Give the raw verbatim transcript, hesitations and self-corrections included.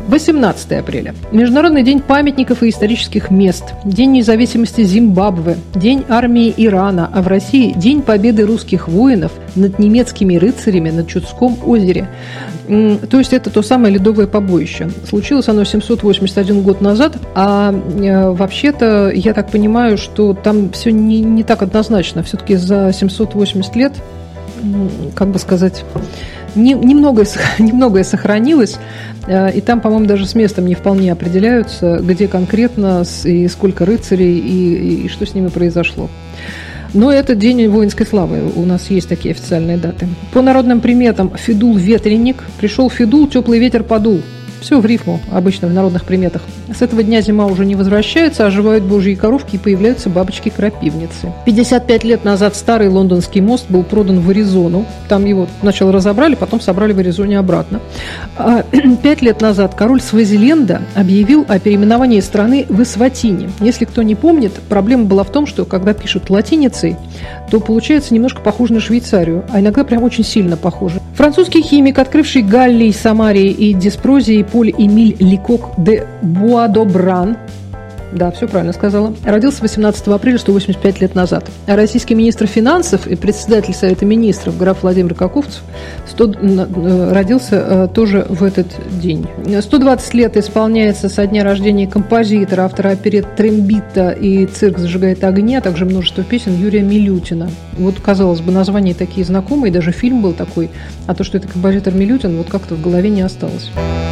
восемнадцатое апреля. Международный день памятников и исторических мест. День независимости Зимбабве. День армии Ирана. А в России День победы русских воинов над немецкими рыцарями на Чудском озере. То есть это то самое ледовое побоище. Случилось оно семьсот восемьдесят один год назад, а э, вообще-то я так понимаю, что там все не, не так однозначно. Все-таки за семьсот восемьдесят лет, как бы сказать, не, немногое, немногое сохранилось, э, и там, по-моему, даже с местом не вполне определяются, где конкретно и сколько рыцарей, и, и что с ними произошло. Но это день воинской славы. У нас есть такие официальные даты. По народным приметам Федул ветреник. Пришел Федул, теплый ветер подул. Все в рифму обычно в народных приметах. С этого дня зима уже не возвращается, оживают божьи коровки и появляются бабочки-крапивницы. пятьдесят пять лет назад старый лондонский мост был продан в Аризону. Там его сначала разобрали, потом собрали в Аризоне обратно. А пять лет назад король Свазиленда объявил о переименовании страны в Эсватини. Если кто не помнит, проблема была в том, что когда пишут латиницей, то получается немножко похоже на Швейцарию, а иногда прям очень сильно похоже. Французский химик, открывший галлий, самарий и диспрозий Поль-Эмиль Ликок де Буадобран, да, все правильно сказала, родился восемнадцатого апреля сто восемьдесят пять лет назад. А российский министр финансов и председатель Совета министров граф Владимир Каковцев сто, родился тоже в этот день. сто двадцать лет исполняется со дня рождения композитора, автора оперет «Трембита» и «Цирк зажигает огни», а также множество песен Юрия Милютина. Вот, казалось бы, названия такие знакомые, даже фильм был такой, а то, что это композитор Милютин, вот как-то в голове не осталось.